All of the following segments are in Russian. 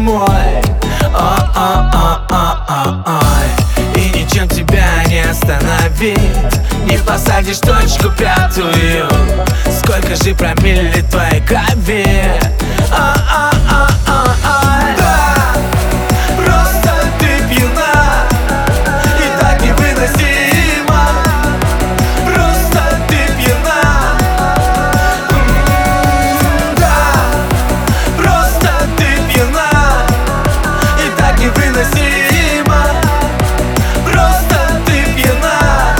мой. Ой, и ничем тебя не остановить, не посадишь точку пятую. Сколько же промилле твоей крови. Да, просто ты пьяна, и так невыносимо. Просто ты пьяна. Да, просто ты пьяна, и так невыносимо. Просто ты пьяна.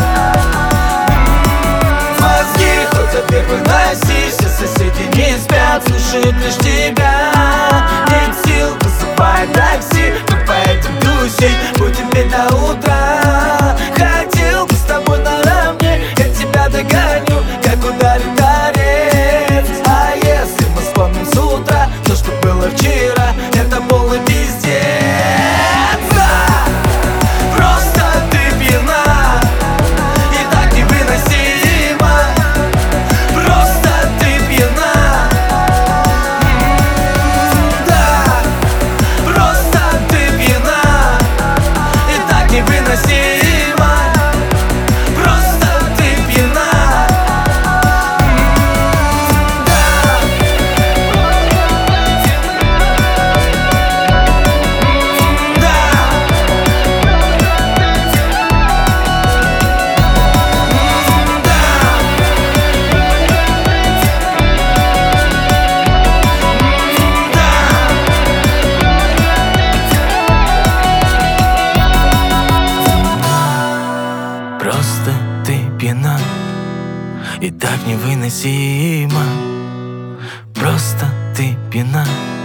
Мозги хоть от первой носи, все соседи не спят, слушают лишь тебя. Нет сил, вызывай такси, мы поедем тусить, будем петь до утра. Хотел бы с тобой наравне, я тебя догоню, как ударит торец. А если мы вспомним с утра то, что было вчера, это полный пиздец. Да, просто ты пьяна, и так невыносимо. Просто ты пьяна. Да, просто ты пьяна, и так невыносимо. Просто ты пьяна. Просто ты пьяна, и так невыносимо. Просто ты пьяна.